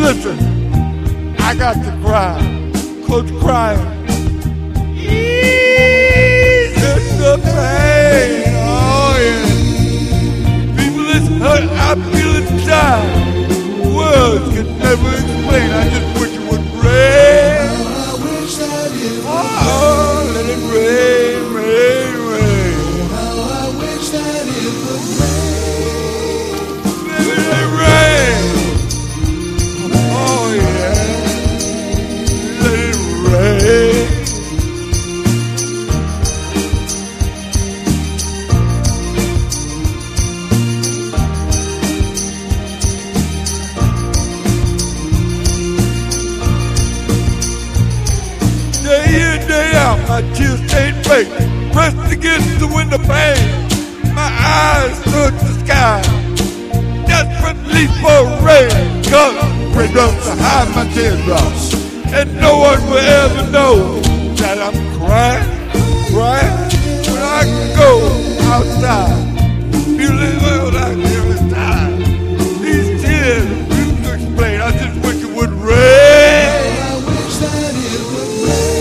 Listen, I got to cry. Cause crying eases the pain. Oh yeah. People, it's hurt. I feel inside. Words can never explain. I just wish it would rain. Oh, let it rain, rain, rain. I wish that it would rain. Let it rain. Oh yeah. Let it rain. Day in, day out, my tears ain't fake. Pressed against the window pane, my eyes look the sky, desperately for rain. Cause raindrops to hide my teardrops, and no one will ever know that I'm crying, crying. When I can go outside, feeling well like every time. These tears refuse to explain. I just wish it would rain. I wish that it would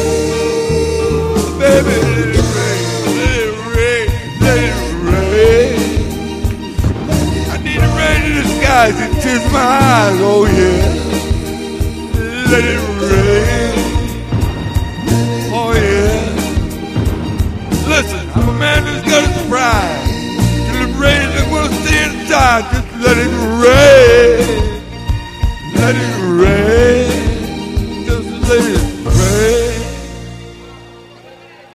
rain. Baby, let it rain, let it rain, let it rain. I need the rain in the skies, it tears my eyes, oh yeah. Let it rain, oh yeah. Listen, I'm a man who's got his pride. Till it rains, I'm gonna stay inside, just let it rain.